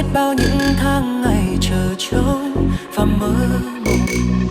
bao những tháng ngày chờ trông và mơ mộng.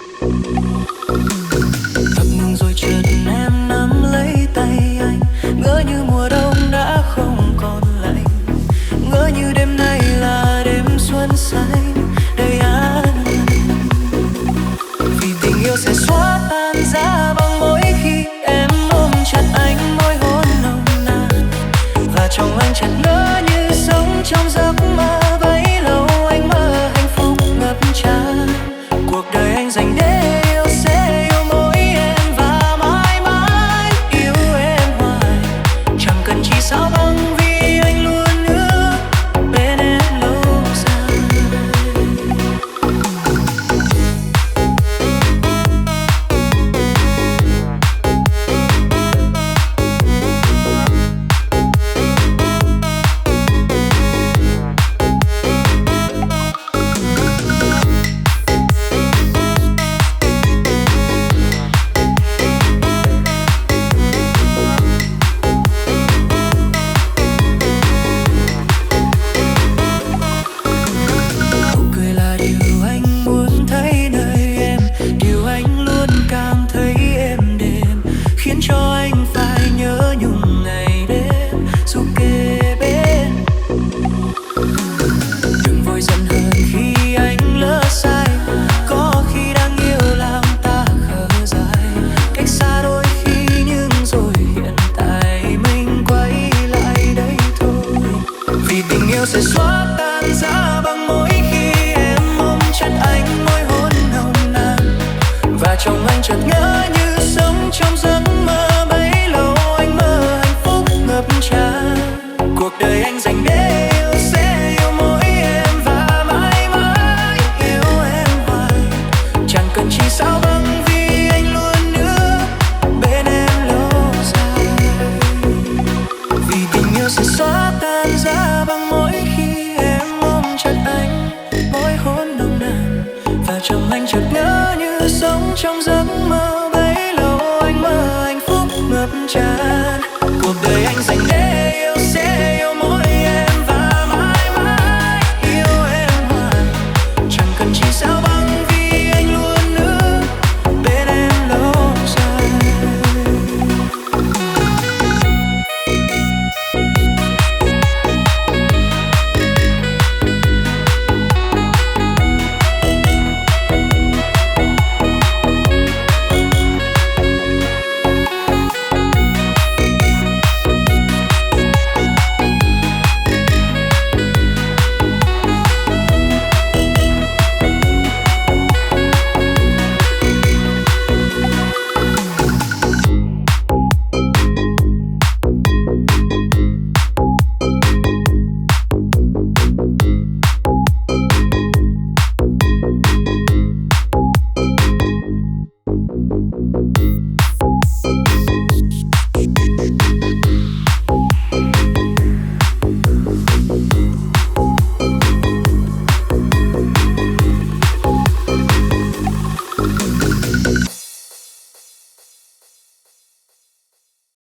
Ngập ngừng rồi chợt em nắm lấy tay anh, ngỡ như mùa đông đã không còn lạnh, ngỡ như đêm nay là đêm xuân xanh đầy an lành. Vì tình yêu sẽ xóa tan ra bằng mỗi khi em ôm chặt anh, môi hôn nồng nàn và trong anh chợt ngỡ như sống trong giấc mơ. Bấy lâu anh mơ hạnh phúc ngập tràn, cuộc đời anh dành để yêu sẽ yêu mỗi em và mãi mãi yêu em hoài. Chẳng cần chi sao bằng vì anh luôn ước bên em lâu dài. Nụ cười là điều anh muốn thấy nơi em, điều anh luôn cảm thấy êm đềm, khiến cho anh phải nhớ nhung ngày đêm dù kề bên. Đừng vội giận hờn khi anh lỡ sai, có khi đang yêu làm ta khờ dại. Cách xa đôi khi nhưng rồi hiện tại mình quay lại đây thôi. Vì tình yêu sẽ xóa tan ra bằng mỗi khi em ôm chặt anh, môi hôn nồng nàn và trong anh chợt ngỡ như sống trong giấc mơ. Bấy lâu anh mơ hạnh phúc ngập tràn, cuộc đời anh dành để yêu sẽ yêu mỗi em và mãi mãi yêu em hoài. Chẳng cần chi sao bằng vì anh luôn ước bên em lâu dài. Vì tình yêu sẽ xóa tan ra bằng mỗi khi em ôm chặt anh, môi hôn nồng nàn và trong anh chợt ngỡ như sống trong giấc mơ.